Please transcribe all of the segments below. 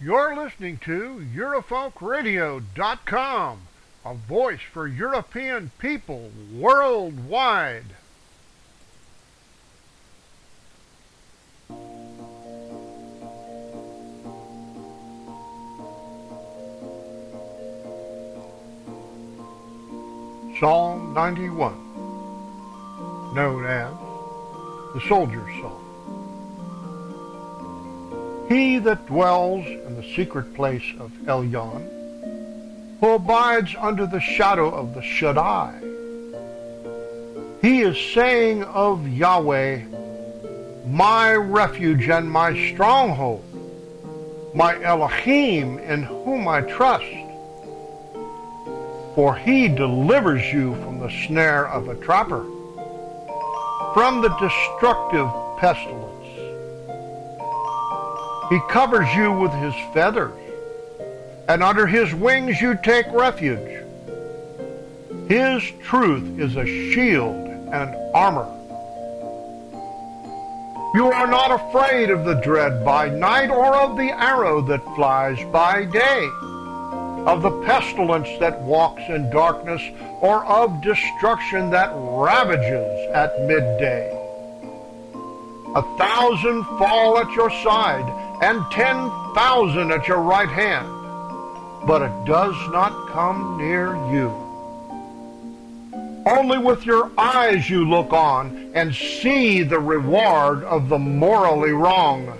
You're listening to EurofolkRadio.com, a voice for European people worldwide. Psalm 91, known as the Soldier's Psalm. He that dwells in the secret place of Elyon, who abides under the shadow of the Shaddai, he is saying of Yahweh, my refuge and my stronghold, my Elohim in whom I trust. For he delivers you from the snare of a trapper, from the destructive pestilence. He covers you with his feathers, and under his wings you take refuge. His truth is a shield and armor. You are not afraid of the dread by night, or of the arrow that flies by day, of the pestilence that walks in darkness, or of destruction that ravages at midday. 1,000 fall at your side, and 10,000 at your right hand, but it does not come near you. Only with your eyes you look on and see the reward of the morally wrong,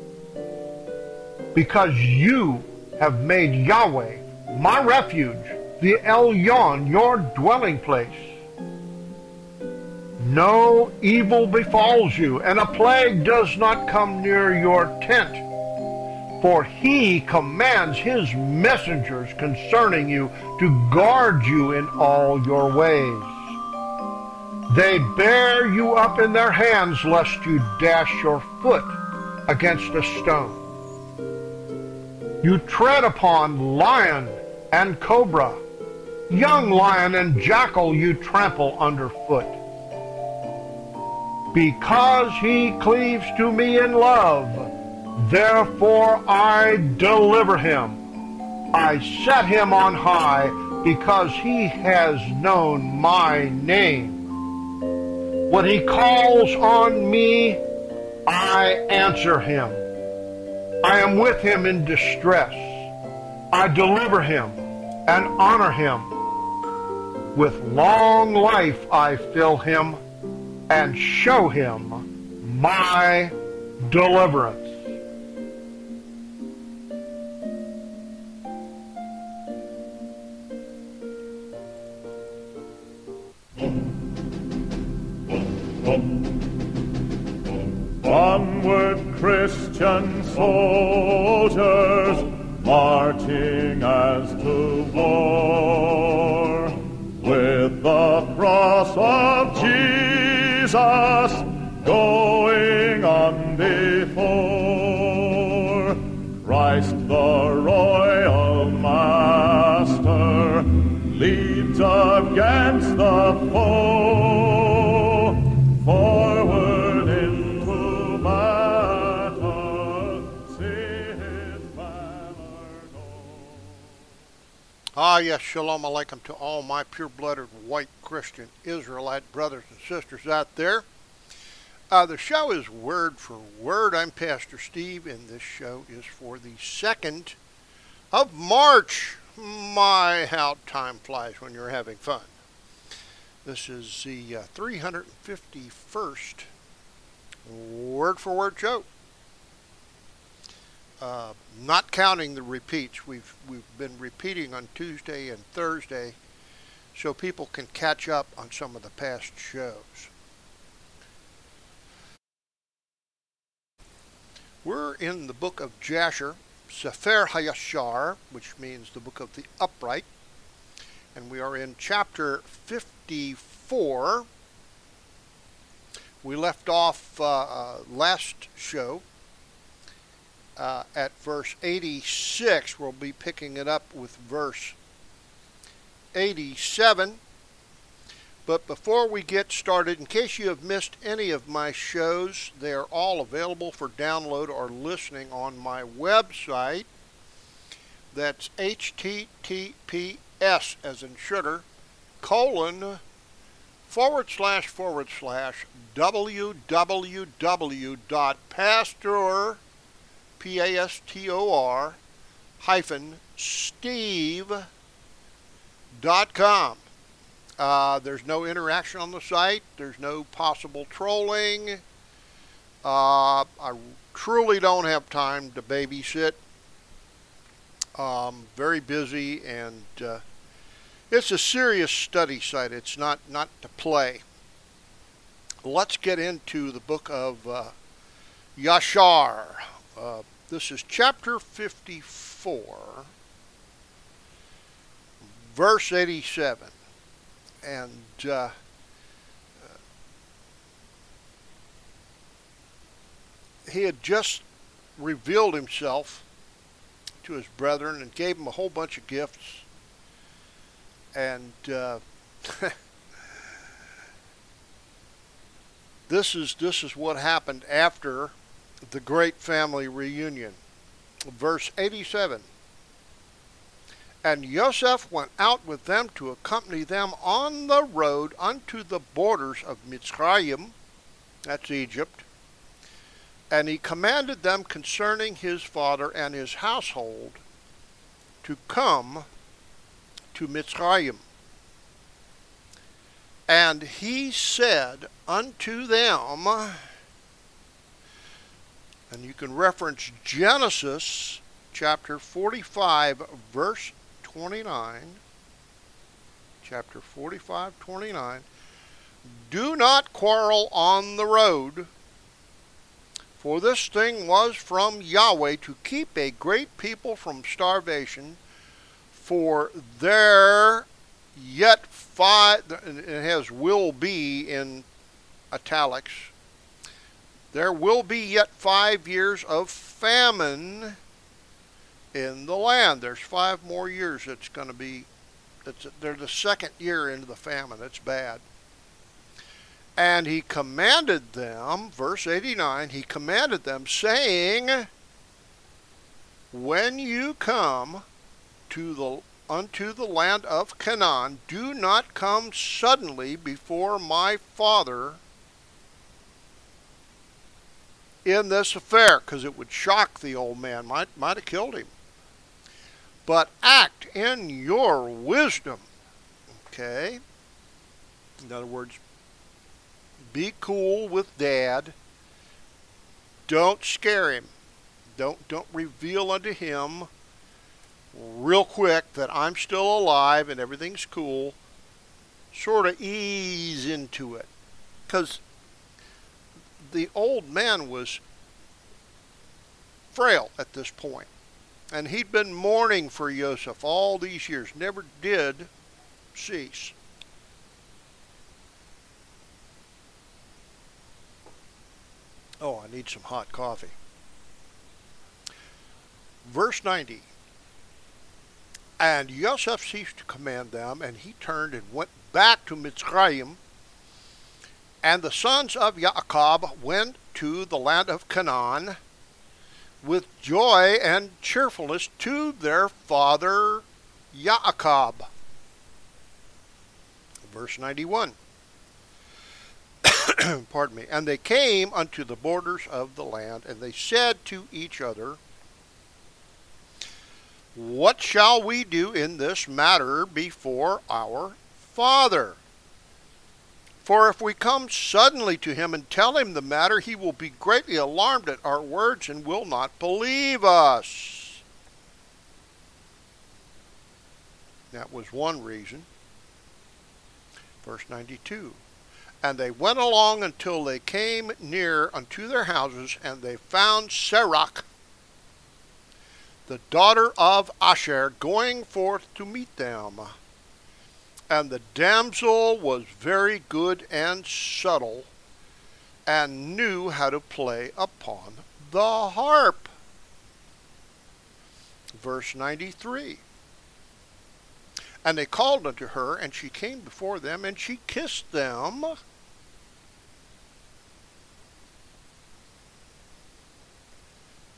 because you have made Yahweh, my refuge, the Elyon, your dwelling place. No evil befalls you, and a plague does not come near your tent. For he commands his messengers concerning you to guard you in all your ways. They bear you up in their hands, lest you dash your foot against a stone. You tread upon lion and cobra, young lion and jackal you trample underfoot. Because he cleaves to me in love, therefore I deliver him. I set him on high, because he has known my name. When he calls on me, I answer him. I am with him in distress. I deliver him and honor him. With long life I fill him and show him my deliverance. Onward, Christian soldiers, marching as to war, with the cross of Jesus going on before. Christ the royal master leads against the foe, forward into battle, see his banner go. Ah, yes, shalom aleichem to all my pure-blooded white Christian Israelite brothers and sisters out there. The show is word for word. I'm Pastor Steve, and this show is for the 2nd of March. My, how time flies when you're having fun. This is the 351st word for word show. Not counting the repeats. We've been repeating on Tuesday and Thursday so people can catch up on some of the past shows. We're in the book of Jasher, Sefer HaYashar, which means the book of the upright, and we are in chapter 54. We left off last show at verse 86. We'll be picking it up with verse 87. But before we get started, in case you have missed any of my shows, they are all available for download or listening on my website, That's https as in sugar, colon, www.pastor, Pastor, hyphen, Steve.com. There's no interaction on the site. There's no possible trolling. I truly don't have time to babysit. Very busy, and it's a serious study site. It's not to play. Let's get into the book of Yashar. This is chapter 54, verse 87. And he had just revealed himself to his brethren and gave them a whole bunch of gifts. And this is what happened after the great family reunion. Verse 87. And Yosef went out with them to accompany them on the road unto the borders of Mitzrayim, that's Egypt, and he commanded them concerning his father and his household to come to Mitzrayim. And he said unto them, and you can reference Genesis chapter 45, verse 29, chapter 45, 29, do not quarrel on the road, for this thing was from Yahweh to keep a great people from starvation, for there yet 5, it has will be in italics, there will be yet 5 years of famine in the land. There's 5 more years it's going to be, they're the second year into the famine. It's bad. And he commanded them, verse 89, he commanded them, saying, when you come unto the land of Canaan, do not come suddenly before my father in this affair, because it would shock the old man, might have killed him. But act in your wisdom. Okay? In other words, be cool with Dad. Don't scare him. Don't reveal unto him real quick that I'm still alive and everything's cool. Sort of ease into it. Because the old man was frail at this point. And he'd been mourning for Yosef all these years. Never did cease. Oh, I need some hot coffee. Verse 90. And Yosef ceased to command them, and he turned and went back to Mitzrayim. And the sons of Yaakov went to the land of Canaan with joy and cheerfulness to their father Yaakov. Verse 91. Pardon me. And they came unto the borders of the land, and they said to each other, what shall we do in this matter before our father? For if we come suddenly to him and tell him the matter, he will be greatly alarmed at our words and will not believe us. That was one reason. Verse 92. And they went along until they came near unto their houses, and they found Serach, the daughter of Asher, going forth to meet them. And the damsel was very good and subtle, and knew how to play upon the harp. Verse 93. And they called unto her, and she came before them, and she kissed them.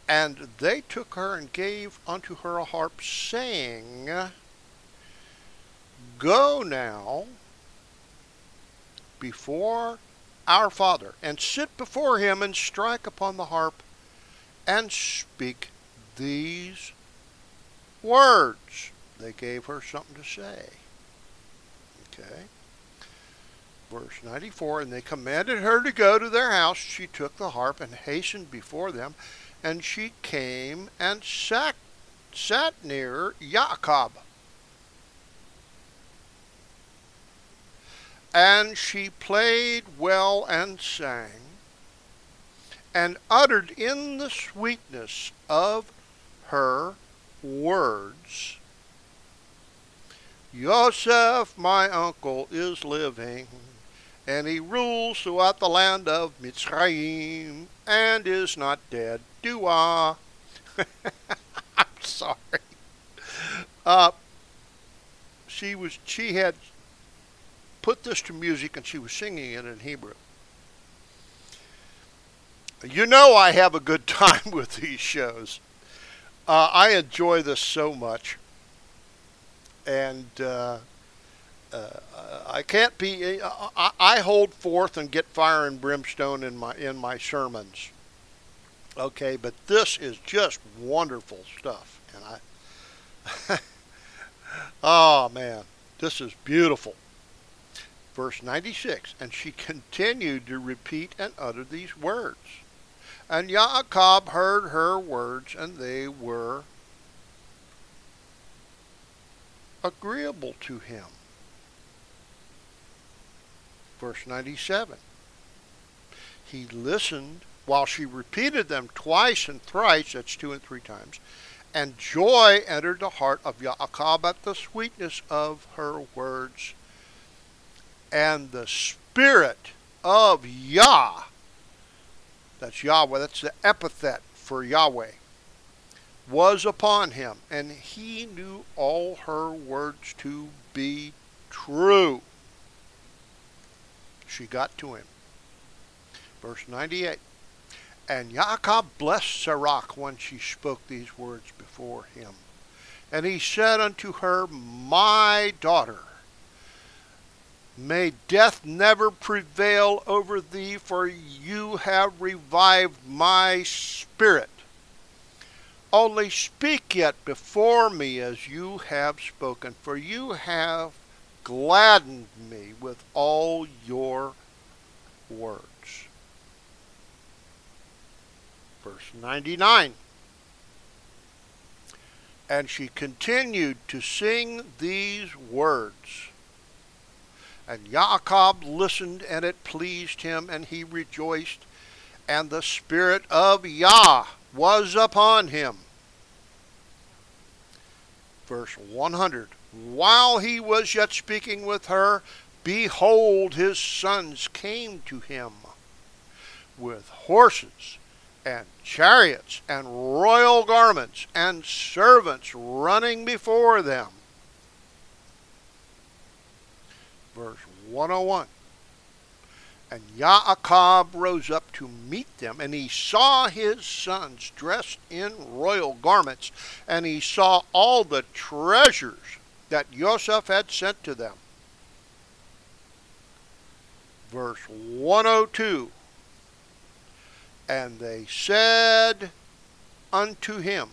And they took her and gave unto her a harp, saying, Go now before our father, and sit before him, and strike upon the harp, and speak these words. They gave her something to say. Okay. Verse 94, and they commanded her to go to their house. She took the harp and hastened before them, and she came and sat near Jacob. And she played well and sang, and uttered in the sweetness of her words, Joseph, my uncle, is living, and he rules throughout the land of Mitzrayim, and is not dead. Dua. I'm sorry. She had put this to music, and she was singing it in Hebrew. You know I have a good time with these shows. I enjoy this so much, and I can't be. I hold forth and get fire and brimstone in my sermons. Okay, but this is just wonderful stuff, and oh man, this is beautiful. Verse 96, and she continued to repeat and utter these words. And Jacob heard her words, and they were agreeable to him. Verse 97, he listened while she repeated them twice and thrice, that's 2 and 3 times, and joy entered the heart of Jacob at the sweetness of her words. And the Spirit of Yah, that's Yahweh, that's the epithet for Yahweh, was upon him, and he knew all her words to be true. She got to him. Verse 98, and Jacob blessed Serach when she spoke these words before him. And he said unto her, My daughter, may death never prevail over thee, for you have revived my spirit. Only speak yet before me as you have spoken, for you have gladdened me with all your words. Verse 99. And she continued to sing these words. And Jacob listened, and it pleased him, and he rejoiced, and the Spirit of Yah was upon him. Verse 100, while he was yet speaking with her, behold, his sons came to him with horses and chariots and royal garments and servants running before them. Verse 101, and Jacob rose up to meet them, and he saw his sons dressed in royal garments, and he saw all the treasures that Joseph had sent to them. Verse 102, and they said unto him,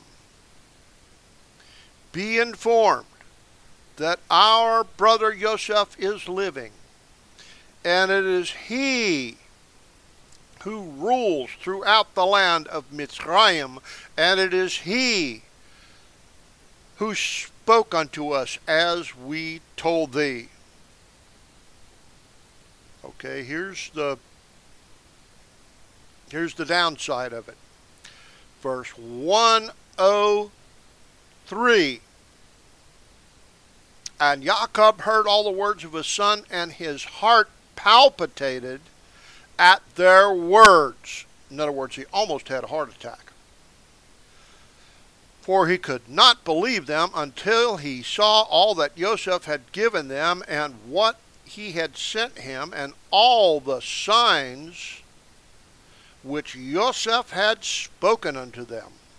be informed that our brother Joseph is living, and it is he who rules throughout the land of Mitzrayim, and it is he who spoke unto us as we told thee. Okay, here's the downside of it. Verse 103. And Jacob heard all the words of his son, and his heart palpitated at their words. In other words, he almost had a heart attack. For he could not believe them until he saw all that Joseph had given them, and what he had sent him, and all the signs which Joseph had spoken unto them.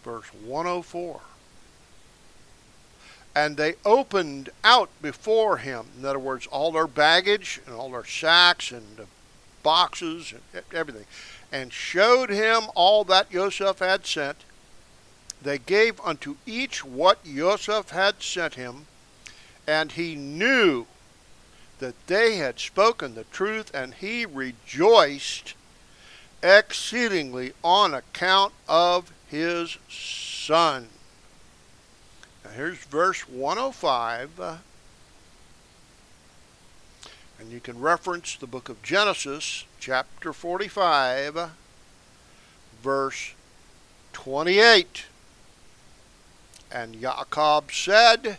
verse 104. And they opened out before him, in other words, all their baggage and all their sacks and boxes and everything, and showed him all that Joseph had sent. They gave unto each what Joseph had sent him, and he knew that they had spoken the truth, and he rejoiced exceedingly on account of his son. Now here's verse 105, and you can reference the book of Genesis, chapter 45, verse 28. And Jacob said,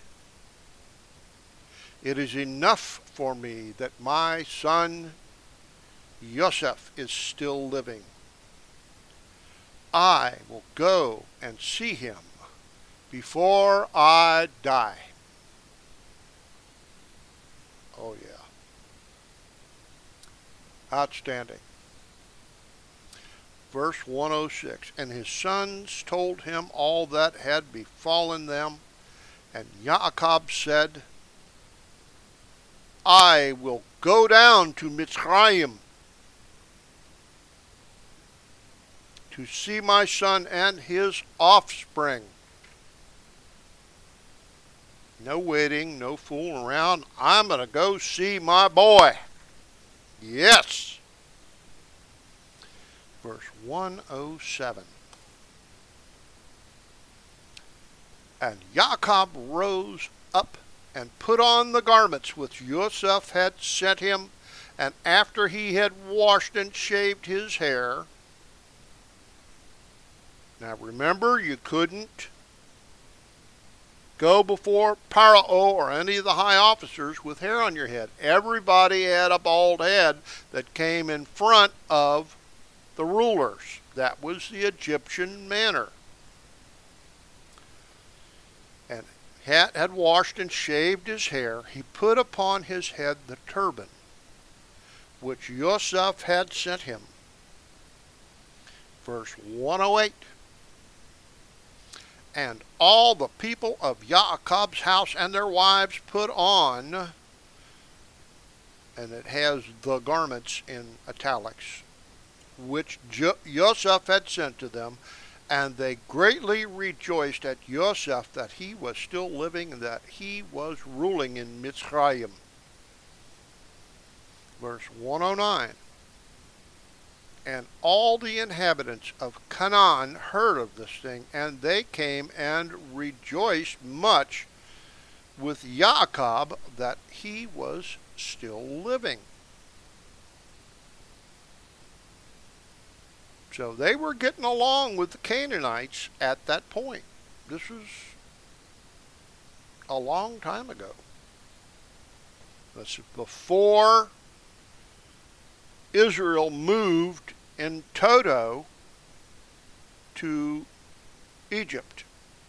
it is enough for me that my son Joseph is still living. I will go and see him before I die. Oh yeah. Outstanding. Verse 106, and his sons told him all that had befallen them, and Jacob said, I will go down to Mitzrayim to see my son and his offspring. No waiting, no fooling around. I'm going to go see my boy. Yes. Verse 107. And Jacob rose up and put on the garments which Joseph had sent him, and after he had washed and shaved his hair. Now remember, you couldn't go before Pharaoh or any of the high officers with hair on your head. Everybody had a bald head that came in front of the rulers. That was the Egyptian manner. And had washed and shaved his hair. He put upon his head the turban which Joseph had sent him. Verse 108. And all the people of Jacob's house and their wives put on, and it has the garments in italics, which Joseph had sent to them, and they greatly rejoiced at Joseph that he was still living and that he was ruling in Mitzrayim. Verse 109. And all the inhabitants of Canaan heard of this thing, and they came and rejoiced much with Jacob that he was still living. So they were getting along with the Canaanites at that point. This was a long time ago. This is before Israel moved in toto to Egypt.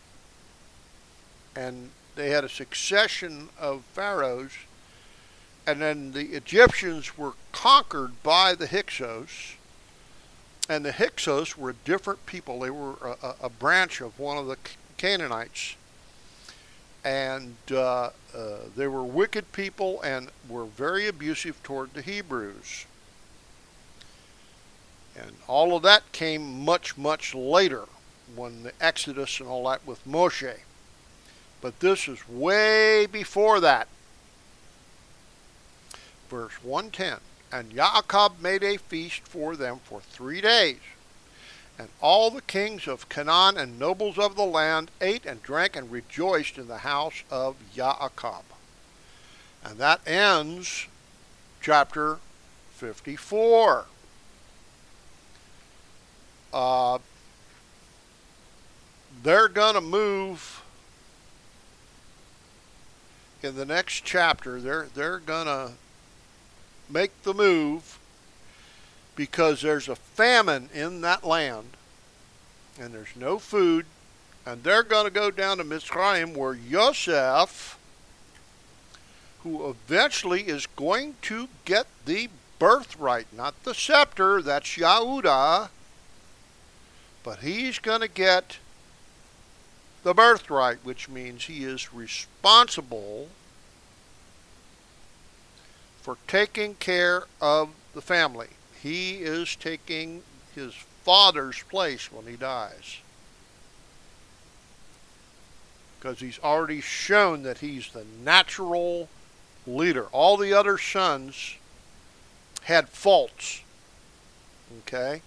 And they had a succession of pharaohs, and then the Egyptians were conquered by the Hyksos, and the Hyksos were a different people. They were a branch of one of the Canaanites, and they were wicked people and were very abusive toward the Hebrews. And all of that came much, much later, when the Exodus and all that with Moshe. But this is way before that. Verse 110. And Jacob made a feast for them for 3 days. And all the kings of Canaan and nobles of the land ate and drank and rejoiced in the house of Jacob. And that ends chapter 54. They're going to move in the next chapter. They're going to make the move because there's a famine in that land and there's no food, and they're going to go down to Mitzrayim, where Joseph, who eventually is going to get the birthright, not the scepter, that's Yehuda, but he's going to get the birthright, which means he is responsible for taking care of the family. He is taking his father's place when he dies, because he's already shown that he's the natural leader. All the other sons had faults. Okay?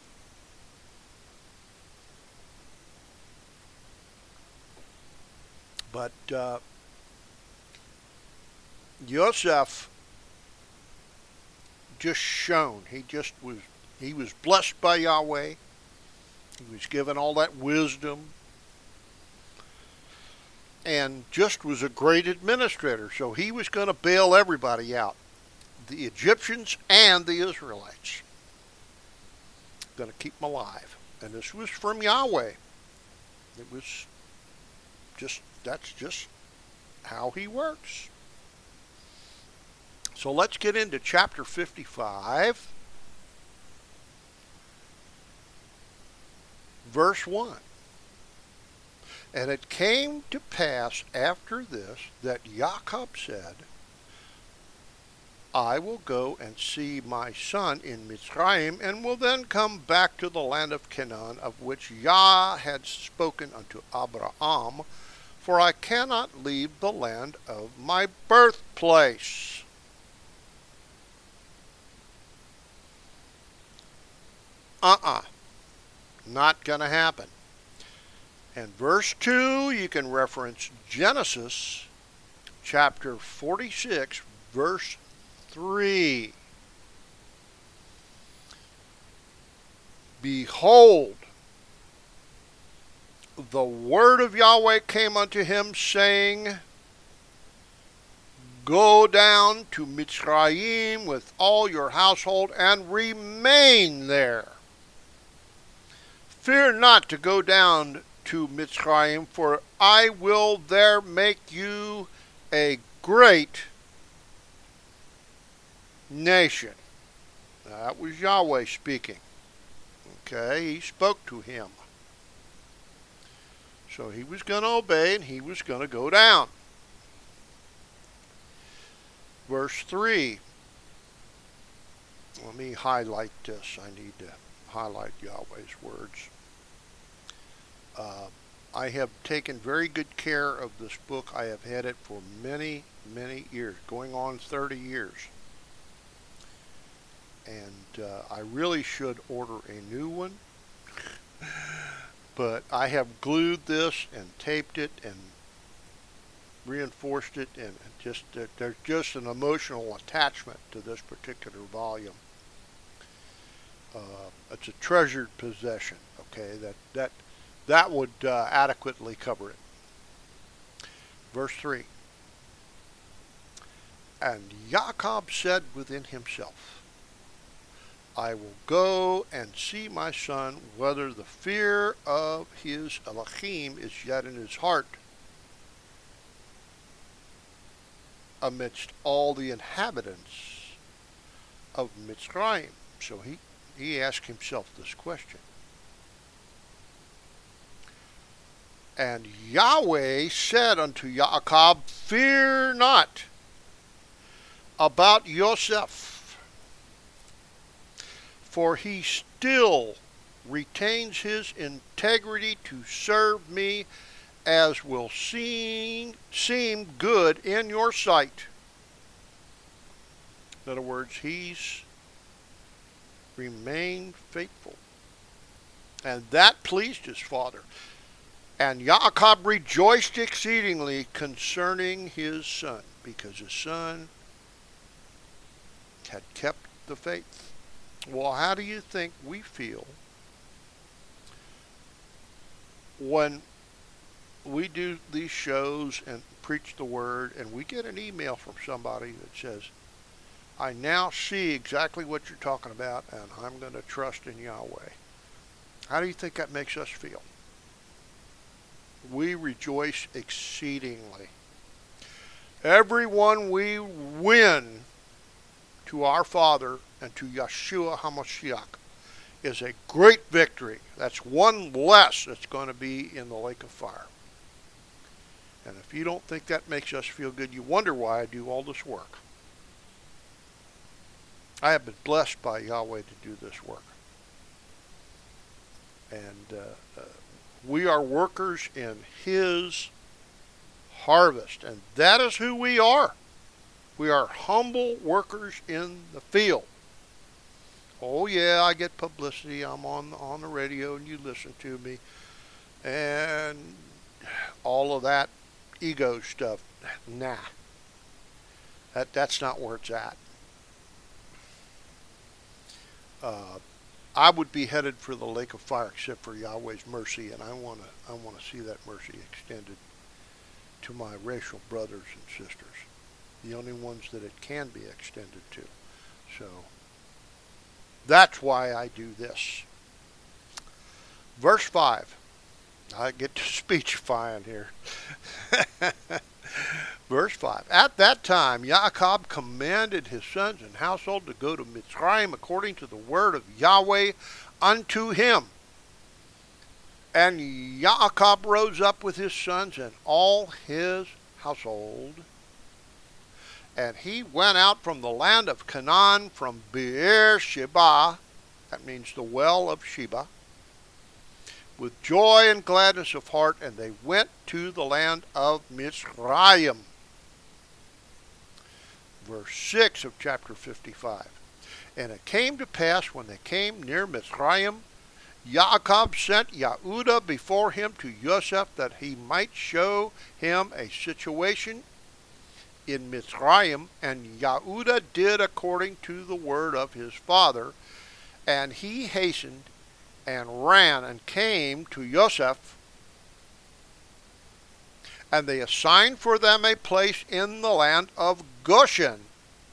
But Joseph just shone. He was blessed by Yahweh. He was given all that wisdom. And just was a great administrator. So he was going to bail everybody out. The Egyptians and the Israelites. Going to keep them alive. And this was from Yahweh. It was that's just how he works. So let's get into chapter 55, verse 1. And it came to pass after this that Jacob said, I will go and see my son in Mitzrayim, and will then come back to the land of Canaan, of which Yah had spoken unto Abraham, for I cannot leave the land of my birthplace. Not going to happen. And verse 2, you can reference Genesis chapter 46, verse 3. Behold, the word of Yahweh came unto him, saying, Go down to Mitzrayim with all your household, and remain there. Fear not to go down to Mitzrayim, for I will there make you a great nation. That was Yahweh speaking. Okay, he spoke to him. So he was going to obey, and he was going to go down. Verse 3. Let me highlight this. I need to highlight Yahweh's words. I have taken very good care of this book. I have had it for many, many years, going on 30 years. And I really should order a new one. But I have glued this and taped it and reinforced it, and just there's just an emotional attachment to this particular volume. It's a treasured possession. Okay, that would adequately cover it. Verse 3. And Jacob said within himself, I will go and see my son, whether the fear of his Elohim is yet in his heart, amidst all the inhabitants of Mitzrayim. So he asked himself this question. And Yahweh said unto Jacob, Fear not about Joseph, for he still retains his integrity to serve me, as will seem good in your sight. In other words, he's remained faithful. And that pleased his father. And Jacob rejoiced exceedingly concerning his son, because his son had kept the faith. Well, how do you think we feel when we do these shows and preach the word, and we get an email from somebody that says, I now see exactly what you're talking about, and I'm going to trust in Yahweh? How do you think that makes us feel? We rejoice exceedingly. Everyone we win to our Father and to Yeshua HaMashiach is a great victory. That's one less that's going to be in the lake of fire. And if you don't think that makes us feel good, you wonder why I do all this work. I have been blessed by Yahweh to do this work. And we are workers in His harvest. And that is who we are. We are humble workers in the field. Oh yeah, I get publicity. I'm on the radio and you listen to me. And all of that ego stuff. Nah. That's not where it's at. I would be headed for the lake of fire except for Yahweh's mercy, and I want to see that mercy extended to my racial brothers and sisters, the only ones that it can be extended to. So that's why I do this. Verse 5. I get to speechifying here. Verse 5. At that time, Yaakov commanded his sons and household to go to Mitzrayim according to the word of Yahweh unto him. And Yaakov rose up with his sons and all his household. And he went out from the land of Canaan, from Beer-sheba, that means the well of Sheba, with joy and gladness of heart, and they went to the land of Mitzrayim. Verse 6 of chapter 55. And it came to pass when they came near Mitzrayim, Yaakov sent Yehudah before him to Yosef, that he might show him a situation in Mitzrayim. And Yehudah did according to the word of his father, and he hastened and ran and came to Yosef, and they assigned for them a place in the land of Goshen.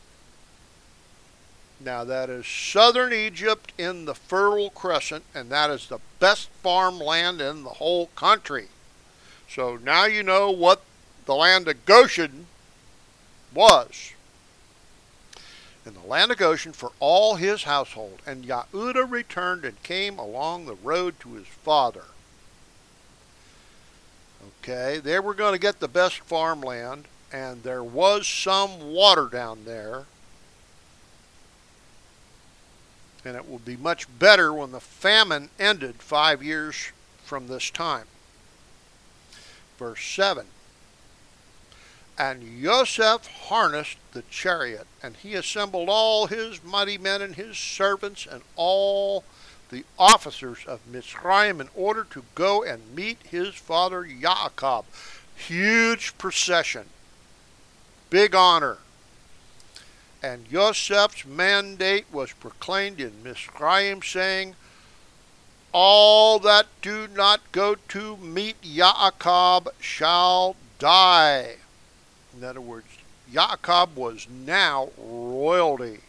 Now that is southern Egypt in the Fertile Crescent, and that is the best farmland in the whole country. So now you know what the land of Goshen was. In the land of Goshen for all his household. And Yehudah returned and came along the road to his father. Okay, they were going to get the best farmland, and there was some water down there. And it will be much better when the famine ended 5 years from this time. Verse 7. And Yosef harnessed the chariot, and he assembled all his mighty men and his servants and all the officers of Mitzrayim in order to go and meet his father Yaakov. Huge procession. Big honor. And Yosef's mandate was proclaimed in Mitzrayim, saying, all that do not go to meet Yaakov shall die. In other words, Yaakov was now royalty.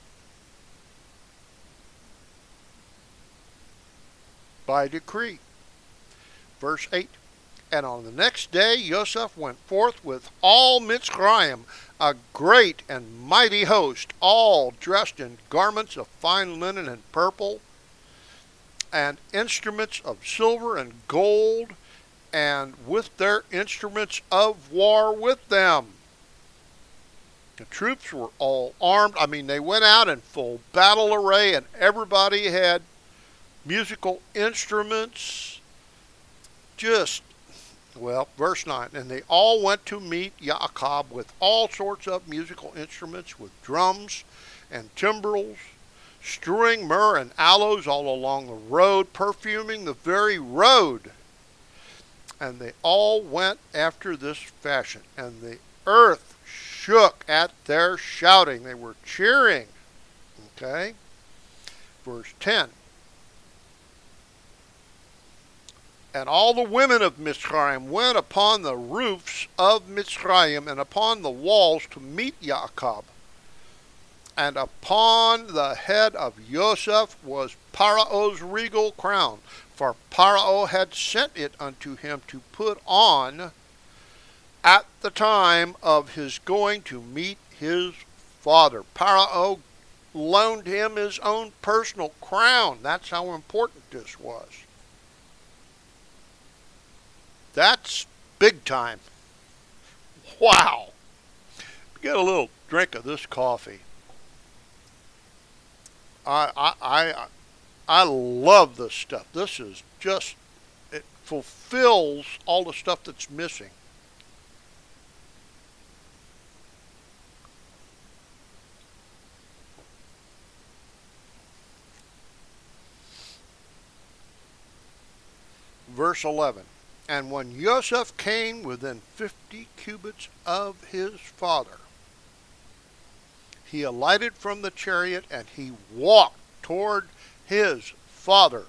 By decree. Verse 8. And on the next day Yosef went forth with all Mitzrayim, a great and mighty host, all dressed in garments of fine linen and purple, and instruments of silver and gold, and with their instruments of war with them. The troops were all armed. I mean, they went out in full battle array, and everybody had musical instruments. Verse 9. And they all went to meet Yaakov with all sorts of musical instruments, with drums and timbrels, strewing myrrh and aloes all along the road, perfuming the very road. And they all went after this fashion, and the earth shook at their shouting. They were cheering. Okay? Verse 10. And all the women of Mitzrayim went upon the roofs of Mitzrayim and upon the walls to meet Yaakov. And upon the head of Yosef was Pharaoh's regal crown, for Pharaoh had sent it unto him to put on at the time of his going to meet his father. Pharaoh loaned him his own personal crown. That's how important this was. That's big time. Wow. Get a little drink of this coffee. I love this stuff. This is just, it fulfills all the stuff that's missing. Verse 11. And when Joseph came within 50 cubits of his father, he alighted from the chariot and he walked toward his father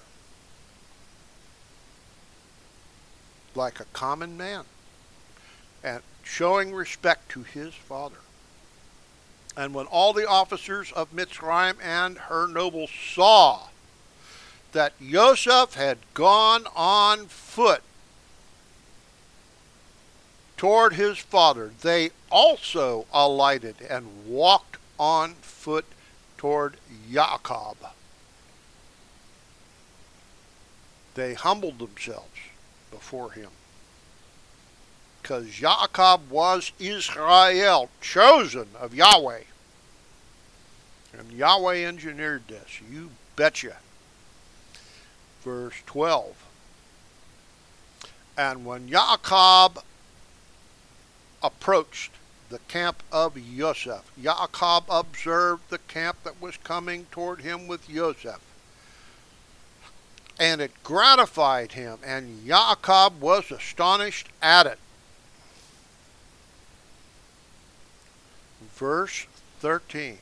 like a common man, and showing respect to his father. And when all the officers of Mitzrayim and her nobles saw that Joseph had gone on foot toward his father, they also alighted and walked on foot toward Jacob. They humbled themselves before him, because Jacob was Israel, chosen of Yahweh. And Yahweh engineered this, you betcha. Verse 12. And when Jacob approached the camp of Joseph, Jacob observed the camp that was coming toward him with Joseph, and it gratified him, and Jacob was astonished at it. Verse 13.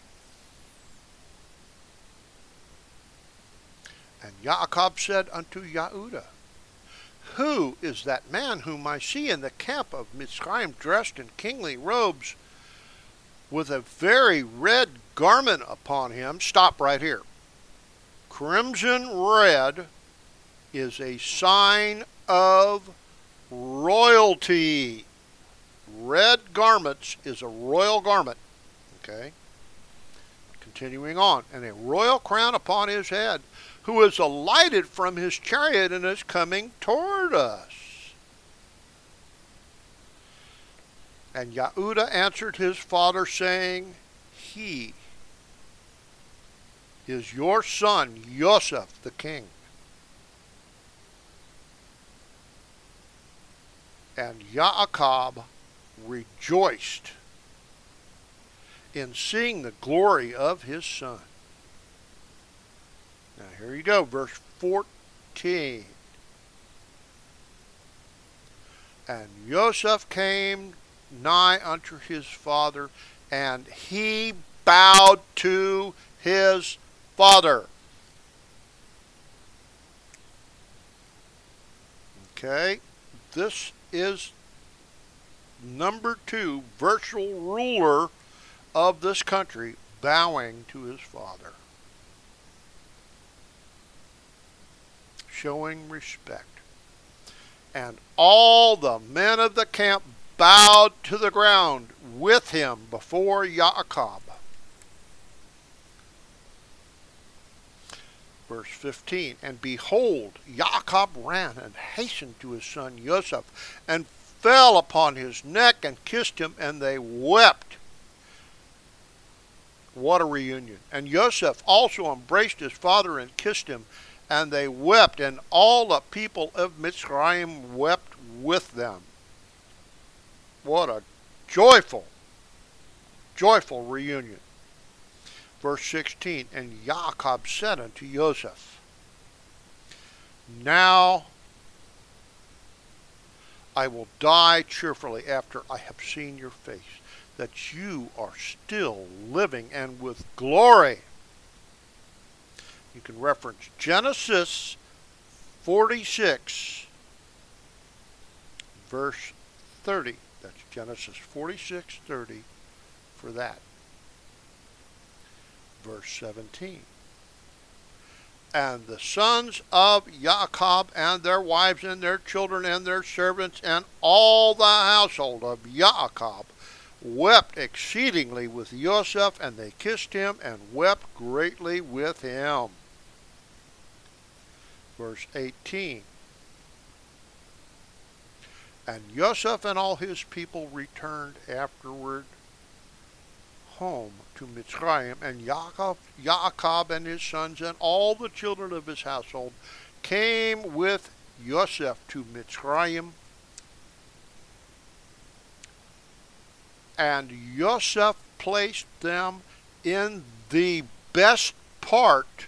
And Jacob said unto Yehudah, Who is that man whom I see in the camp of Mitzrayim, dressed in kingly robes, with a very red garment upon him? Stop right here. Crimson red is a sign of royalty. Red garments is a royal garment. Okay? Continuing on. And a royal crown upon his head, who is alighted from his chariot and is coming toward us. And Yehudah answered his father, saying, He is your son, Joseph the king. And Jacob rejoiced in seeing the glory of his son. Now here you go, verse 14. And Joseph came nigh unto his father, and he bowed to his father. Okay, this is number 2 virtual ruler of this country bowing to his father, showing respect. And all the men of the camp bowed to the ground with him before Jacob. Verse 15. And behold, Jacob ran and hastened to his son Joseph, and fell upon his neck and kissed him, and they wept. What a reunion. And Joseph also embraced his father and kissed him, and they wept, and all the people of Mitzrayim wept with them. What a joyful, joyful reunion. Verse 16. And Jacob said unto Joseph, Now I will die cheerfully after I have seen your face, that you are still living and with glory. You can reference Genesis 46, verse 30. That's Genesis 46:30 for that. Verse 17. And the sons of Jacob and their wives and their children and their servants and all the household of Jacob wept exceedingly with Joseph, and they kissed him and wept greatly with him. Verse 18. And Joseph and all his people returned afterward home to Mitzrayim, and Yaakov and his sons and all the children of his household came with Joseph to Mitzrayim. And Joseph placed them in the best part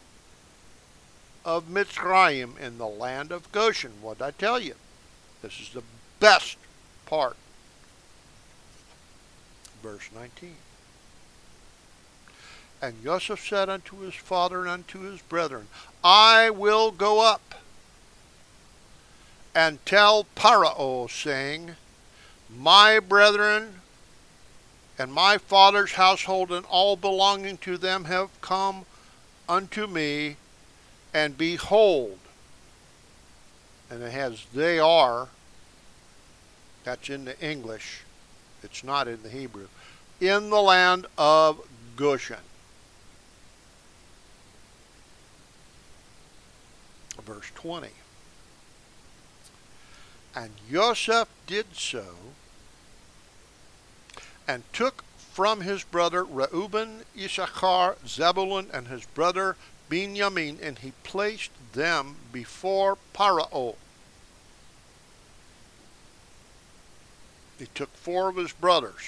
of Mitzrayim, in the land of Goshen. What did I tell you? This is the best part. Verse 19. And Joseph said unto his father and unto his brethren, I will go up and tell Pharaoh, saying, my brethren and my father's household and all belonging to them have come unto me, and behold, and it has they are, that's in the English, it's not in the Hebrew, in the land of Goshen. Verse 20. And Joseph did so, and took from his brother Reuben, Issachar, Zebulun, and his brother Benjamin, and he placed them before Pharaoh. He took 4 of his brothers.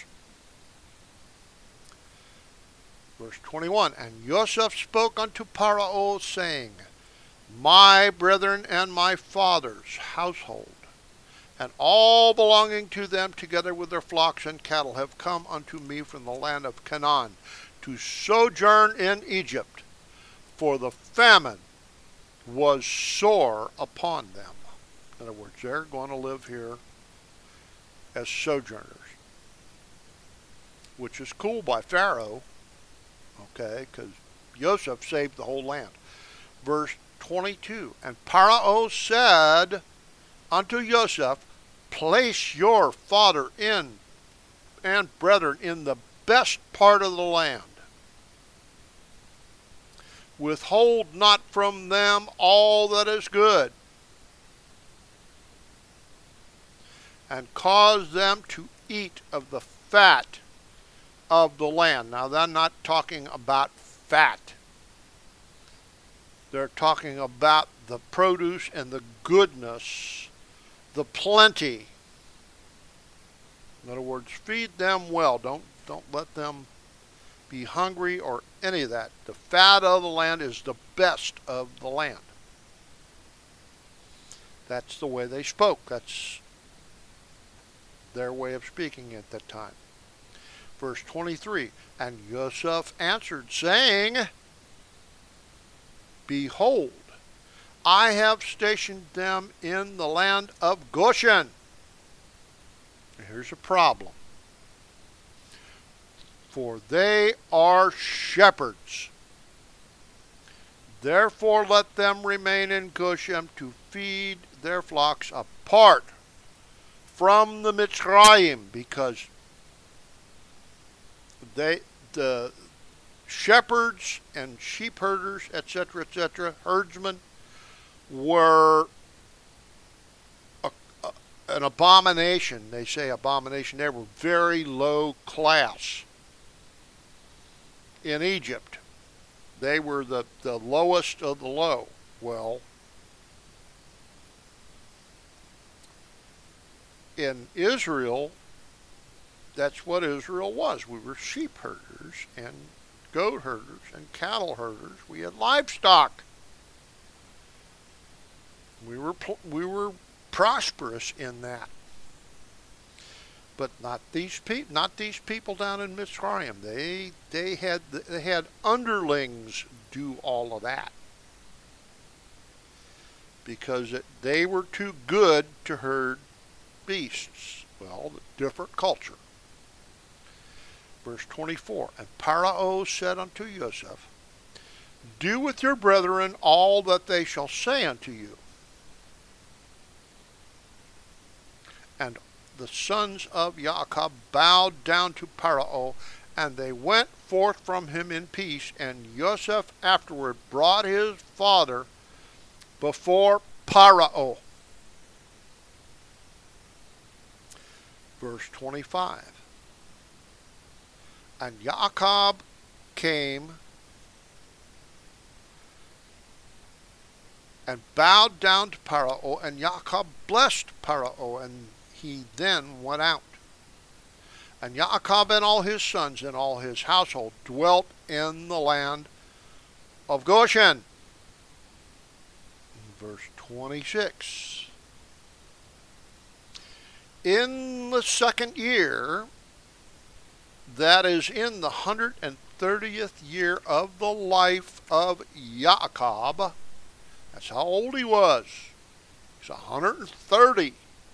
Verse 21. And Joseph spoke unto Pharaoh, saying, my brethren and my father's household, and all belonging to them, together with their flocks and cattle, have come unto me from the land of Canaan, to sojourn in Egypt, for the famine was sore upon them. In other words, they're going to live here as sojourners, which is cool by Pharaoh, okay, because Joseph saved the whole land. Verse 22. And Pharaoh said unto Joseph, place your father in and brethren in the best part of the land. Withhold not from them all that is good, and cause them to eat of the fat of the land. Now, they're not talking about fat. They're talking about the produce and the goodness, the plenty. In other words, feed them well. Don't let them be hungry or any of that. The fat of the land is the best of the land. That's the way they spoke. That's their way of speaking at that time. Verse 23. And Joseph answered, saying, behold, I have stationed them in the land of Goshen. Here's a problem. For they are shepherds. Therefore let them remain in Goshen to feed their flocks apart from the Mitzrayim, because the shepherds and sheep herders, etc., herdsmen, were an abomination. They say abomination. They were very low class in Egypt. They were the lowest of the low. Well, in Israel, that's what Israel was. We were sheep herders and goat herders and cattle herders. We had livestock. We were prosperous in that. But not these people down in Mitzrayim. They had underlings do all of that, because they were too good to herd beasts. Well, different culture. Verse 24. And Pharaoh said unto Joseph, do with your brethren all that they shall say unto you. And the sons of Yaakov bowed down to Pharaoh, and they went forth from him in peace. And Joseph afterward brought his father before Pharaoh. Verse 25. And Yaakov came and bowed down to Pharaoh, and Yaakov blessed Pharaoh, and he then went out. And Yaakov and all his sons and all his household dwelt in the land of Goshen. Verse 26. In the second year, that is in the 130th year of the life of Yaakov, that's how old he was. He's 130.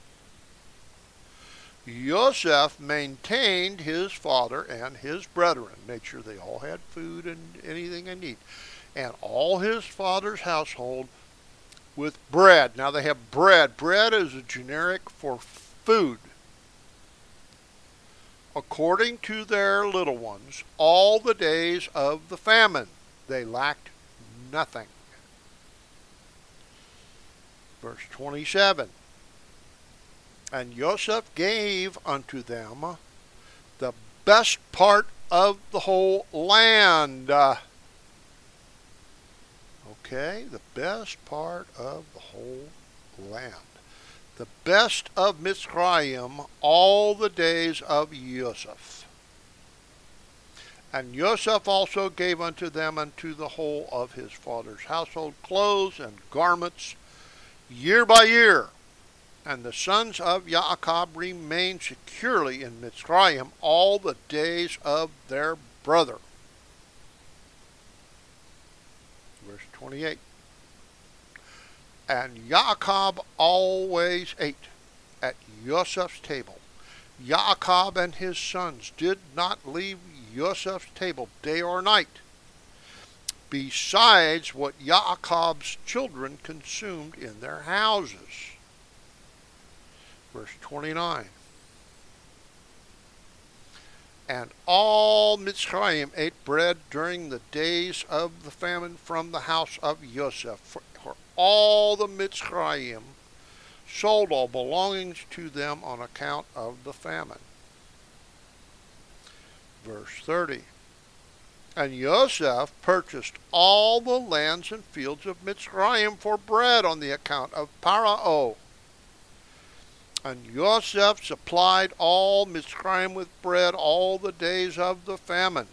Yosef maintained his father and his brethren, made sure they all had food and anything they need, and all his father's household with bread. Now they have bread. Bread is a generic for food. According to their little ones, all the days of the famine, they lacked nothing. Verse 27. And Joseph gave unto them the best part of the whole land. Okay, the best part of the whole land. The best of Mitzrayim all the days of Joseph. And Joseph also gave unto them and to the whole of his father's household clothes and garments year by year. And the sons of Yaakov remained securely in Mitzrayim all the days of their brother. Verse 28. And Yaakov always ate at Joseph's table. Yaakov and his sons did not leave Joseph's table day or night, besides what Yaakov's children consumed in their houses. Verse 29. And all Mitzrayim ate bread during the days of the famine from the house of Joseph. For all the Mitzrayim sold all belongings to them on account of the famine. Verse 30. And Joseph purchased all the lands and fields of Mitzrayim for bread on the account of Pharaoh. And Joseph supplied all Mitzrayim with bread all the days of the famine.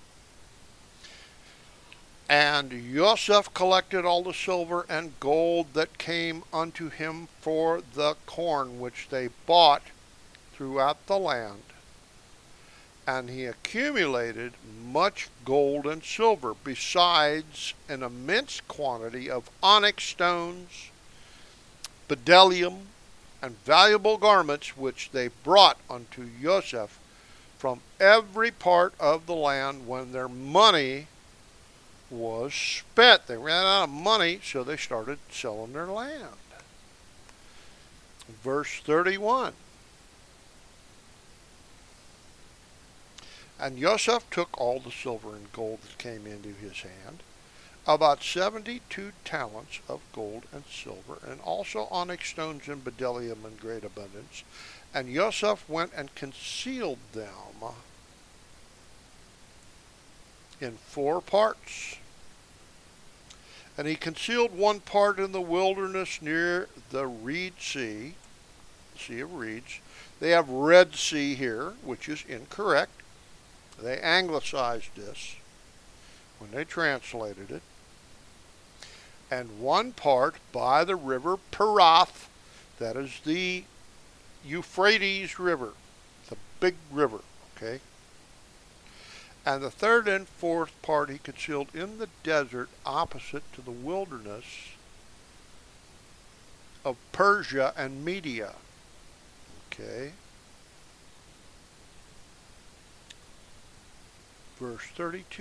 And Joseph collected all the silver and gold that came unto him for the corn which they bought throughout the land. And he accumulated much gold and silver, besides an immense quantity of onyx stones, bdellium, and valuable garments which they brought unto Joseph from every part of the land when their money was spent. They ran out of money, so they started selling their land. Verse 31. And Joseph took all the silver and gold that came into his hand, about 72 talents of gold and silver, and also onyx stones and bdellium in great abundance. And Joseph went and concealed them in 4 parts. And he concealed one part in the wilderness near the Reed Sea, Sea of Reeds. They have Red Sea here, which is incorrect. They anglicized this when they translated it. And one part by the river Perath, that is the Euphrates River, the big river, okay? And the third and fourth part he concealed in the desert opposite to the wilderness of Persia and Media, okay? Verse 32.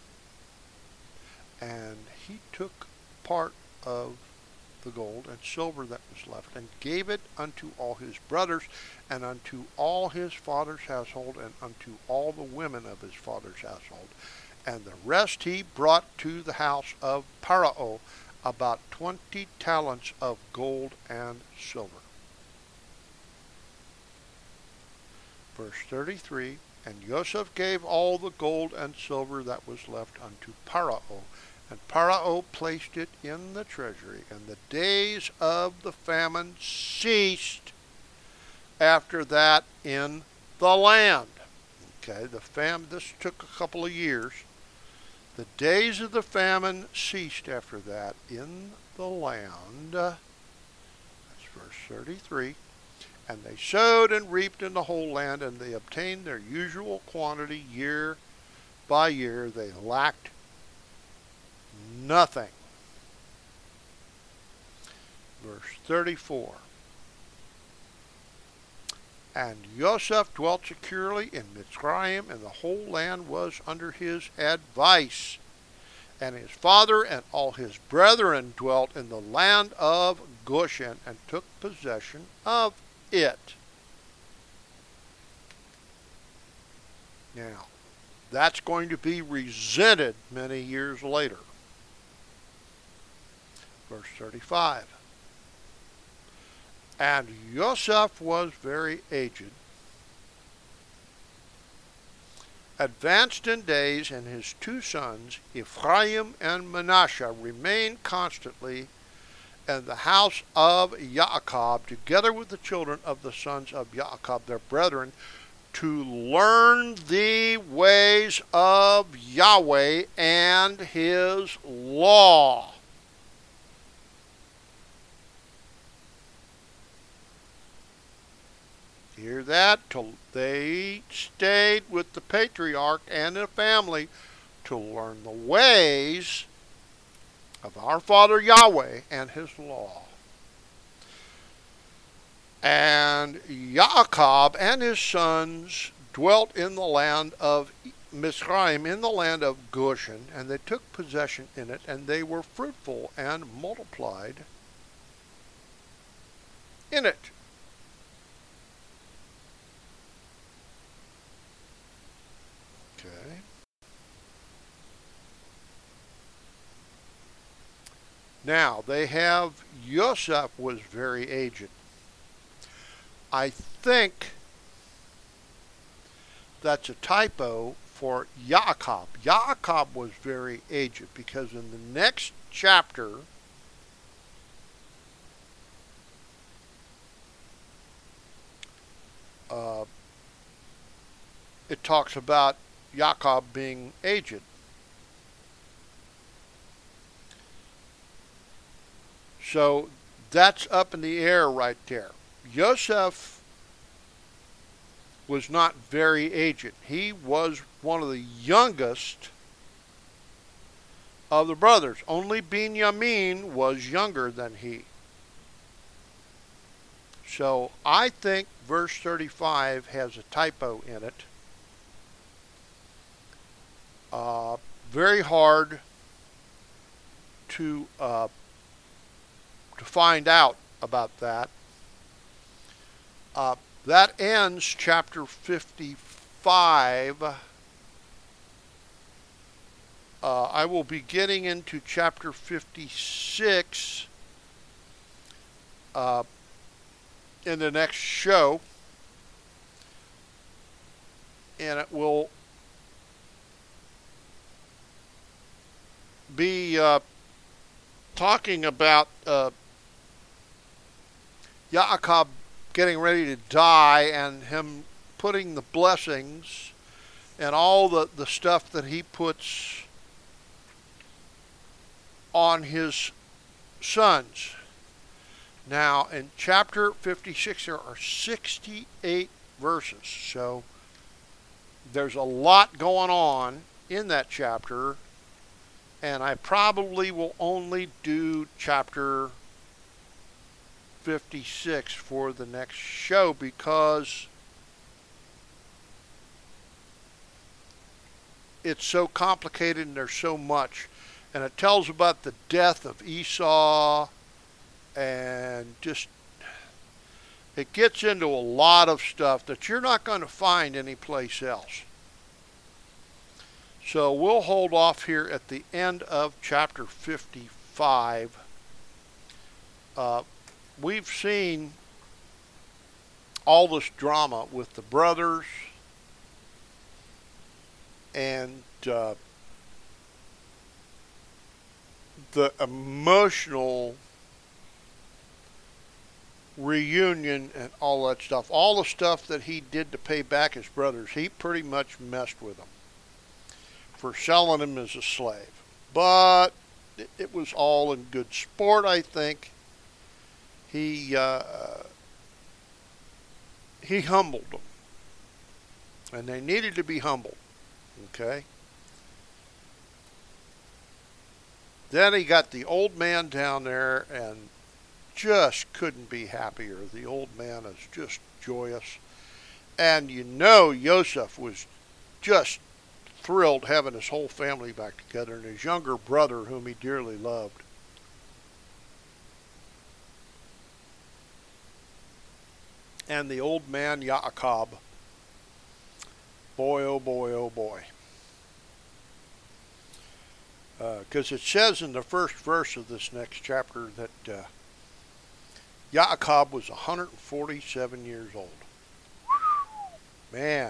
And he took part of the gold and silver that was left, and gave it unto all his brothers, and unto all his father's household, and unto all the women of his father's household. And the rest he brought to the house of Pharaoh, about 20 talents of gold and silver. Verse 33, and Joseph gave all the gold and silver that was left unto Pharaoh, and Pharaoh placed it in the treasury, and the days of the famine ceased after that in the land. Okay, this took a couple of years. The days of the famine ceased after that in the land. That's verse 33. And they sowed and reaped in the whole land, and they obtained their usual quantity year by year. They lacked nothing. Verse 34. And Joseph dwelt securely in Mitzrayim, and the whole land was under his advice. And his father and all his brethren dwelt in the land of Goshen, and took possession of it. Now, that's going to be resented many years later. Verse 35. And Joseph was very aged, advanced in days, and his two sons, Ephraim and Manasseh, remained constantly in the house of Yaakov, together with the children of the sons of Yaakov, their brethren, to learn the ways of Yahweh and his law. Hear that? They stayed with the patriarch and the family to learn the ways of our Father Yahweh and his law. And Yaakov and his sons dwelt in the land of Mitzrayim, in the land of Goshen, and they took possession in it, and they were fruitful and multiplied in it. Okay. Now, they have, Joseph was very aged. I think that's a typo for Yaakov. Yaakov was very aged, because in the next chapter, it talks about Yaakov being aged. So that's up in the air right there. Joseph was not very aged. He was one of the youngest of the brothers. Only Benjamin was younger than he. So I think verse 35 has a typo in it. Very hard to find out about that. That ends chapter 55. I will be getting into chapter 56 in the next show, and it will be talking about Yaakov getting ready to die, and him putting the blessings and all the stuff that he puts on his sons. Now, in chapter 56, there are 68 verses, so there's a lot going on in that chapter, and I probably will only do chapter 56 for the next show, because it's so complicated and there's so much, and it tells about the death of Esau, and just it gets into a lot of stuff that you're not going to find anyplace else. So we'll hold off here at the end of chapter 55. We've seen all this drama with the brothers and the emotional reunion and all that stuff. All the stuff that he did to pay back his brothers, he pretty much messed with them for selling him as a slave. But it was all in good sport, I think. He humbled them. And they needed to be humbled. Okay? Then he got the old man down there and just couldn't be happier. The old man is just joyous. And you know Joseph was just thrilled having his whole family back together and his younger brother whom he dearly loved. And the old man Yaakov, boy, oh boy, oh boy. Because it says in the first verse of this next chapter that Yaakov was 147 years old. Man,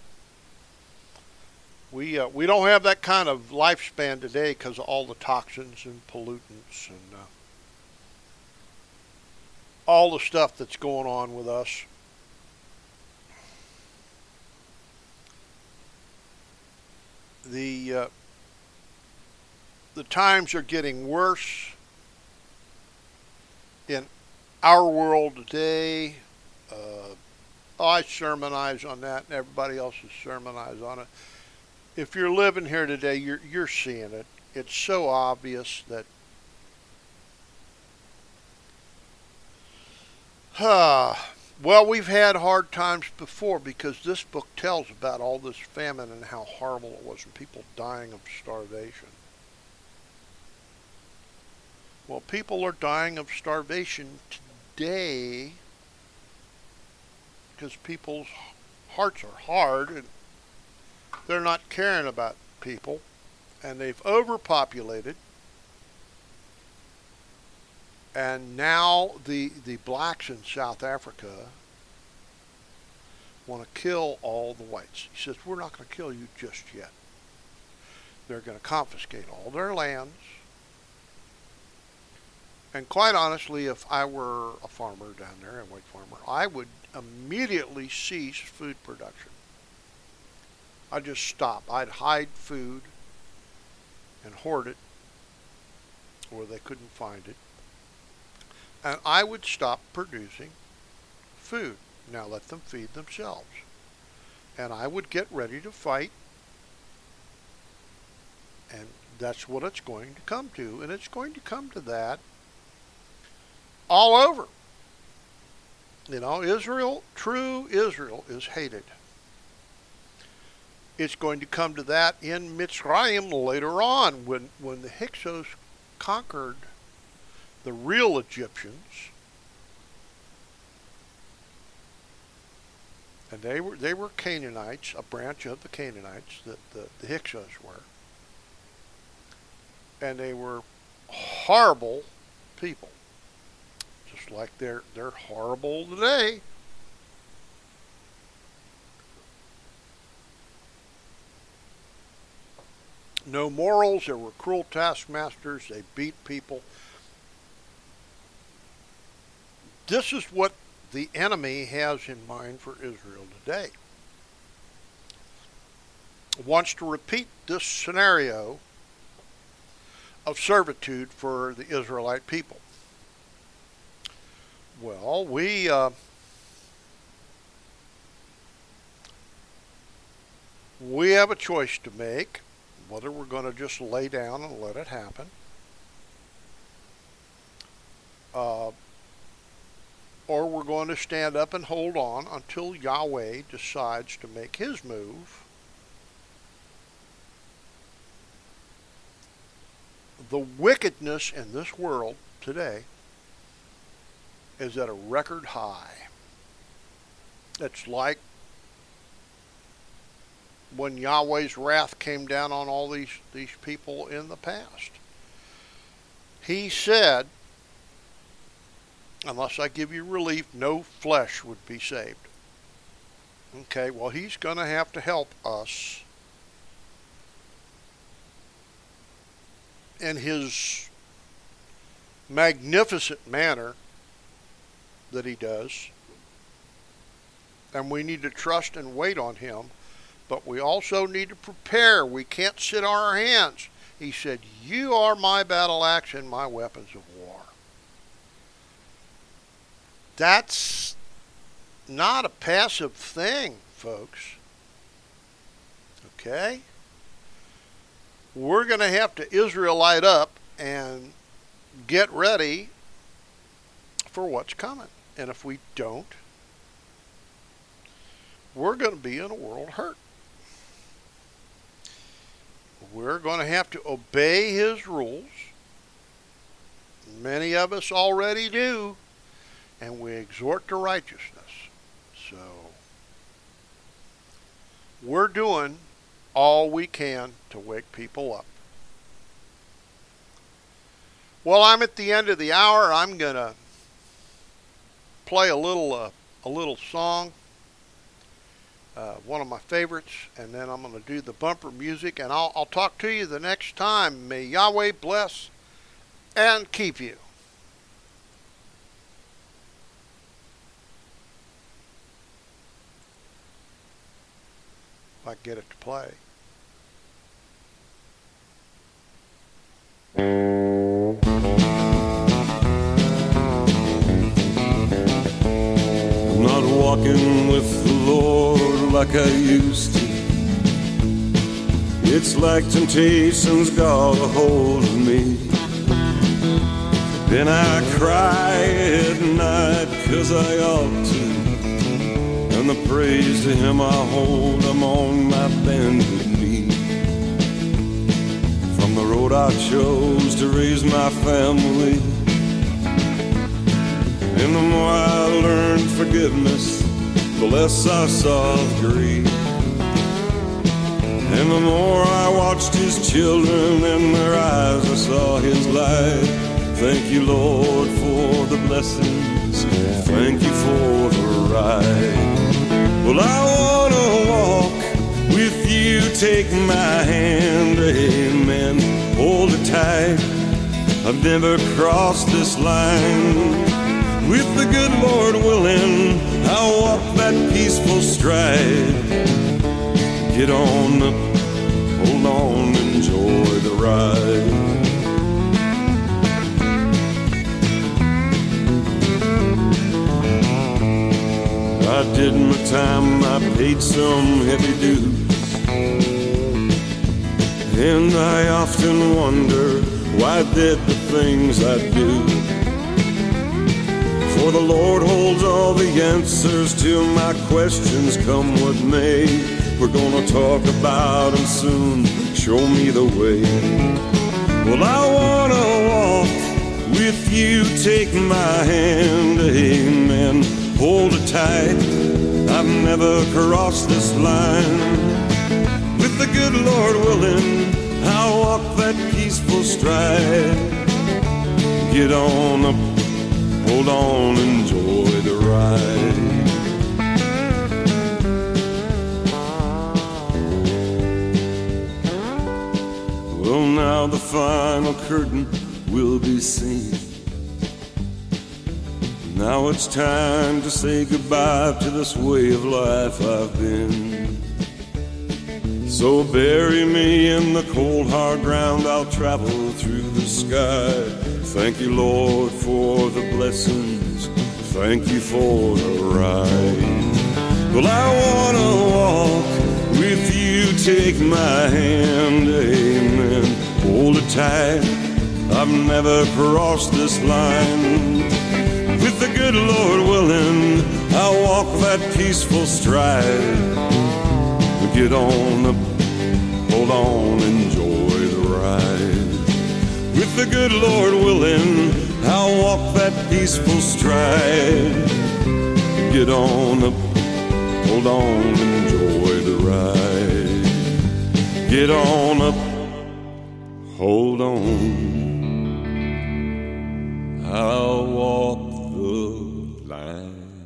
we don't have that kind of lifespan today because of all the toxins and pollutants and all the stuff that's going on with us. The times are getting worse in our world today. I sermonize on that, and everybody else has sermonized on it. If you're living here today, you're seeing it. It's so obvious that well, we've had hard times before because this book tells about all this famine and how horrible it was and people dying of starvation. Well, people are dying of starvation today because people's hearts are hard and they're not caring about people, and they've overpopulated, and now the blacks in South Africa want to kill all the whites. He says, we're not going to kill you just yet. They're going to confiscate all their lands. And quite honestly, if I were a farmer down there, a white farmer, I would immediately cease food production. I'd just stop. I'd hide food and hoard it where they couldn't find it. And I would stop producing food. Now let them feed themselves. And I would get ready to fight. And that's what it's going to come to. And it's going to come to that all over. You know, Israel, true Israel, is hated. It's going to come to that in Mitzrayim later on when the Hyksos conquered the real Egyptians. And they were Canaanites, a branch of the Canaanites that the Hyksos were. And they were horrible people. Just like they're horrible today. No morals. There were cruel taskmasters. They beat people. This is what the enemy has in mind for Israel today. Wants to repeat this scenario of servitude for the Israelite people. Well, we have a choice to make, whether we're going to just lay down and let it happen, or we're going to stand up and hold on until Yahweh decides to make his move. The wickedness in this world today is at a record high. It's like when Yahweh's wrath came down on all these people in the past. He said Unless I give you relief, no flesh would be saved. Okay, well, he's going to have to help us in his magnificent manner that he does. And we need to trust and wait on him. But we also need to prepare. We can't sit on our hands. He said, you are my battle axe and my weapons of war. That's not a passive thing, folks. Okay? We're going to have to Israelite up and get ready for what's coming. And if we don't, we're going to be in a world hurt. We're going to have to obey his rules. Many of us already do. And we exhort to righteousness. So, we're doing all we can to wake people up. Well, I'm at the end of the hour. I'm going to play a little song, one of my favorites, and then I'm going to do the bumper music, and I'll talk to you the next time. May Yahweh bless and keep you. If I can get it to play. I'm not walking with the Lord like I used to. It's like temptation's got a hold of me. Then I cry at night 'cause I ought to. And the praise to him I hold, I'm on my bended knee. From the road I chose to raise my family, and the more I learned forgiveness, the less I saw of grief. And the more I watched his children, in their eyes I saw his light. Thank you, Lord, for the blessings. Thank you for the ride. Well, I want to walk with you, take my hand, amen, hold it tight. I've never crossed this line. With the good Lord willing, I'll walk that peaceful stride. Get on up, hold on, enjoy the ride. I did my time, I paid some heavy dues, and I often wonder why I did the things I do. For the Lord holds all the answers to my questions, come what may. We're gonna talk about him soon, show me the way. Well, I wanna walk with you, take my hand, amen, hold it tight. I've never crossed this line. With the good Lord willing, I'll walk that peaceful stride. Get on up, hold on, enjoy the ride. Well, now the final curtain will be seen. Now it's time to say goodbye to this way of life I've been. So bury me in the cold hard ground, I'll travel through the sky. Thank you, Lord, for the blessings. Thank you for the ride. Well, I wanna walk with you, take my hand, amen, hold it tight. I've never crossed this line. With the good Lord willing, I'll walk that peaceful stride. Get on up, hold on, enjoy the ride. With the good Lord willing, I'll walk that peaceful stride. Get on up, hold on, enjoy the ride. Get on up, hold on, I'll walk the time.